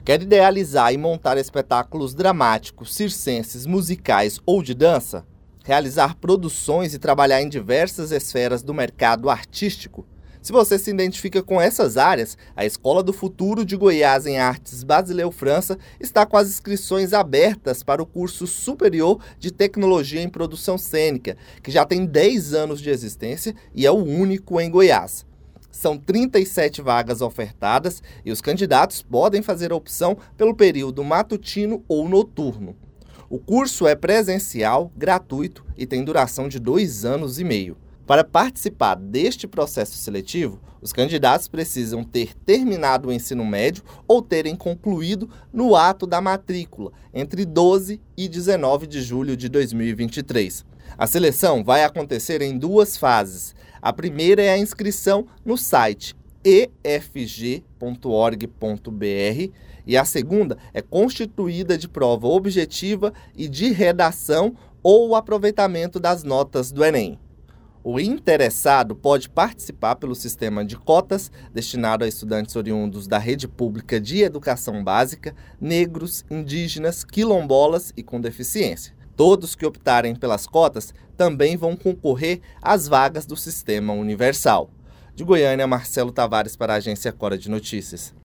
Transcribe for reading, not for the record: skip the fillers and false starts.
Quer idealizar e montar espetáculos dramáticos, circenses, musicais ou de dança? Realizar produções e trabalhar em diversas esferas do mercado artístico? Se você se identifica com essas áreas, a Escola do Futuro de Goiás em Artes Basileu França está com as inscrições abertas para o curso superior de Tecnologia em Produção Cênica, que já tem 10 anos de existência e é o único em Goiás. São 37 vagas ofertadas e os candidatos podem fazer a opção pelo período matutino ou noturno. O curso é presencial, gratuito e tem duração de 2 anos e meio. Para participar deste processo seletivo, os candidatos precisam ter terminado o ensino médio ou terem concluído no ato da matrícula entre 12 e 19 de julho de 2023. A seleção vai acontecer em 2 fases. A primeira é a inscrição no site efg.org.br e a segunda é constituída de prova objetiva e de redação ou aproveitamento das notas do Enem. O interessado pode participar pelo sistema de cotas destinado a estudantes oriundos da rede pública de educação básica, negros, indígenas, quilombolas e com deficiência. Todos que optarem pelas cotas também vão concorrer às vagas do Sistema Universal. De Goiânia, Marcelo Tavares para a Agência Cora de Notícias.